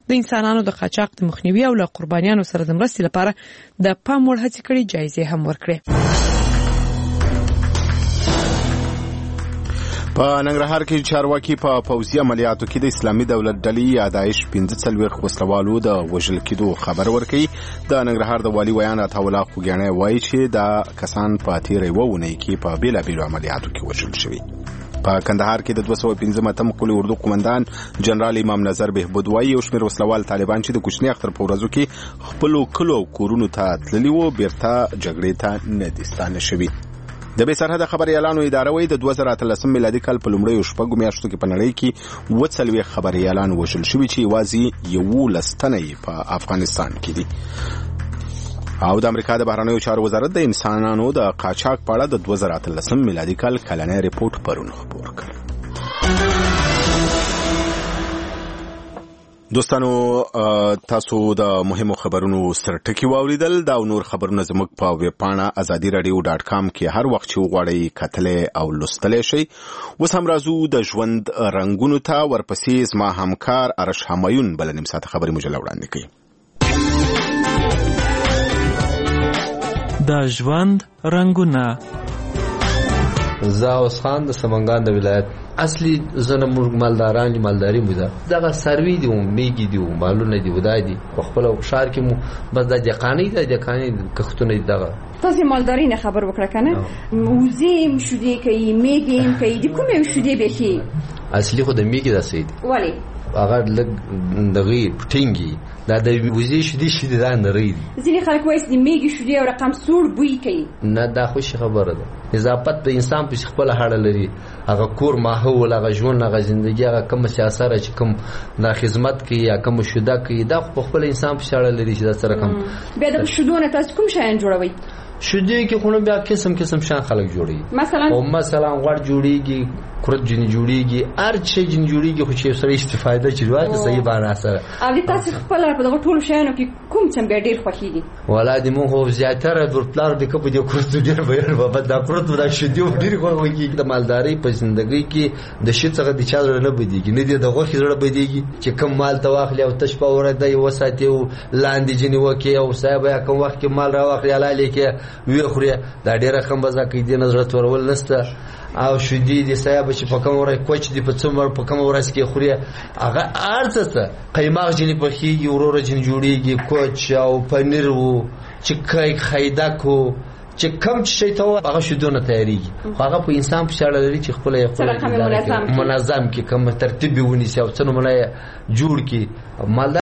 د انسانانو د قاچاق د مخنیوي او له قربانیانو سره د مرستې لپاره د پام وړ هڅې کړې جایزې هم ورکړې. په ننګرهار کې چارواکي په پوځي عملیاتو کې د اسلامي دولت ډلې یادایش 45 وسلوالو د وژل کېدو خبر ورکړي. د ننګرهار د والي ویان عطاالله خوګیاڼی وایي چې دا کسان په تیرې وونه کې په بیلابیلو عملیاتو کې وژل شوي. په کندهار کې د 215 قلی اردو قومندان جنرال امام نظر بهبود وایي یو شمېر وسلوال طالبان چې د کوچني اختر په ورځو کې خپل کلو کورونو ته تللي وو بیرته جګړې ته نه دي ستانه شوي. د بې سرحده خبریالانو اداره وایي د 2013 میلادي کال په لومړیو شپږو میاشتو کې په نړۍ کې 40 خبریالان وژل شوي چې یوازې 11 تنه په افغانستان کې دي. او د امریکا د بهرنیو چارو وزارت د انسانانو د قاچاق په اړه د 2013 میلادي کال کلنی ریپورت پرون خپور کړ. دوستانو تاسو د مهمو خبرونو سرټکی واوریدل. دا نور خبرونه زموږ په ویب پاڼه azadiradio.com کې هر وخت چې وغواړئ کتلې او لوستلې شئ. اوس هم راځو د ژوند رنگونو ته، ورپسې زما همکار ارش همایون بل نیم ساعت خبري مجله وړاندې کوي. د ژوند رنگونه. زه اوس خان د سمنګان د ولایت اصلي زنه مرغ مالداران دي، مالداري مو ده. دغه سروي دي، میګي دي، مالونه دي، ودای دي. په خپل شهر کې مو بس د دقانی کښتونه دي. دغه تاسو مالداري نه خبر وکړه کنه؟ موزیم شودي کوي، میګي کوي، د کومه شودي به شي؟ اصلي خو د میګي د سید ولی هغه لګ دغه پټینګي دا د وزې شدي دا نه ری دي. ځینې خلک وایي د میګي شودي او رقم سور بوی کوي. نه دا خوش خبره ده. اضافت په انسان په خپل هړه لري. هغه کور ماحول، هغه ژوند، هغه ژوندۍ، هغه کوم سیاست چې کوم د خدمت کوي یا کوم شوده کوي، دا په خپل انسان په هړه لري چې دا سره کوم. بیا د شودونه تاسو کوم شایان جوړوي؟ شودې کې خو بیا قسم شان خلک جوړي. مثلا غوړ جوړيږي، کرت جن جوړيږي، هر څه جن جوړيږي، خو چې سره استفاده چي واځي صحیح باندې سره. او تاسو خپل په دغه ټول شیانو کې کوم څه به ډیر خوښیږي؟ ولادي مو خو زیاتره ورپلار د کپ د کرت ډیر بیان بابا دا کرت دا شودې ډیر خوښیږي. د مالداري په ژوندۍ کې د شي څخه د چا نه بدیږي، نه د غوښې زړه بدیږي چې کم مال ته واخلي او تش په ورده یو ساتي او لاندې جنې وکي او صاحب یا کوم وخت کې مال را واخلي حلاله کې وی خوري. دا ډیره خم بزا کې دي نظر تورول نسته. او شودي دي صاحب چې په کوم ورځ کوچ دي په څومره په کوم ورځ کې خوري هغه ارڅه قیماق جنې په خيږي ورور جن جوړيږي، کوچ او پنیر وو چې کای خیدکو چې کم شي ته هغه شودونه تیاریږي. هغه په انسان په شاړه لري چې خپل منظم کې کوم ترتیب ونیسي او څنګه ملای جوړ کی. مالدار